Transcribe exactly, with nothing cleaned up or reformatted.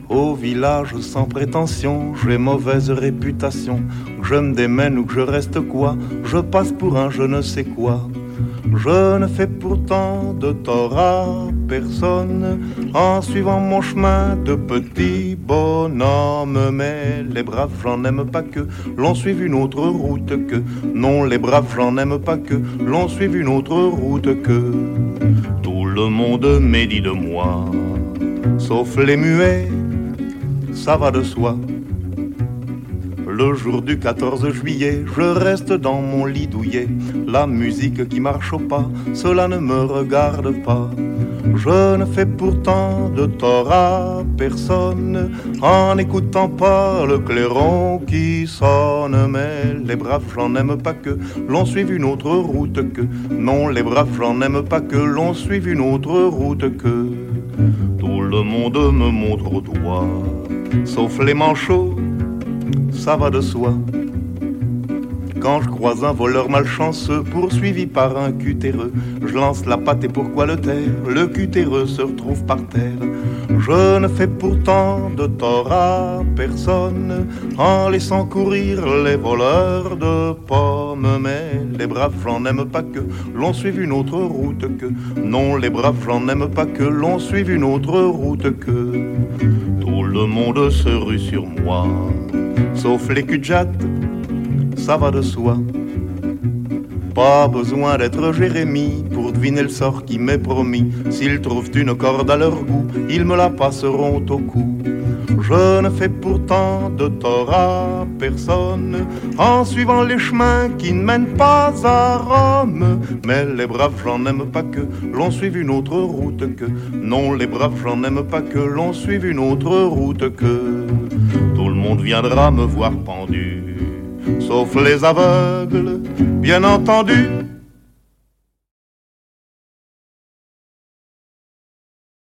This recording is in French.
Au village sans prétention, j'ai mauvaise réputation. Que je me démène ou que je reste quoi, je passe pour un je ne sais quoi. Je ne fais pourtant de tort à personne en suivant mon chemin de petit bonhomme. Mais les braves j'en aime pas que l'on suive une autre route que. Non, les braves j'en aime pas que l'on suive une autre route que. Tout le monde médit de moi, sauf les muets, ça va de soi. Le jour du quatorze juillet, je reste dans mon lit douillet. La musique qui marche au pas, cela ne me regarde pas. Je ne fais pourtant de tort à personne en n'écoutant pas le clairon qui sonne. Mais les braves j'en aime pas que l'on suive une autre route que. Non, les braves j'en aime pas que l'on suive une autre route que. Tout le monde me montre au doigt, sauf les manchots, ça va de soi. Quand je croise un voleur malchanceux poursuivi par un cutéreux, je lance la patte et pourquoi le taire? Le cutéreux se retrouve par terre. Je ne fais pourtant de tort à personne en laissant courir les voleurs de pommes. Mais les braves j'en aime pas que l'on suive une autre route que. Non, les braves j'en aime pas que l'on suive une autre route que. Tout le monde se rue sur moi, sauf les cul-de-jatte, ça va de soi. Pas besoin d'être Jérémie pour deviner le sort qui m'est promis. S'ils trouvent une corde à leur goût, ils me la passeront au cou. Je ne fais pourtant de tort à personne en suivant les chemins qui ne mènent pas à Rome. Mais les braves j'en aime pas que l'on suive une autre route que. Non, les braves j'en aime pas que l'on suive une autre route que. Tout le monde viendra me voir pendu, sauf les aveugles, bien entendu.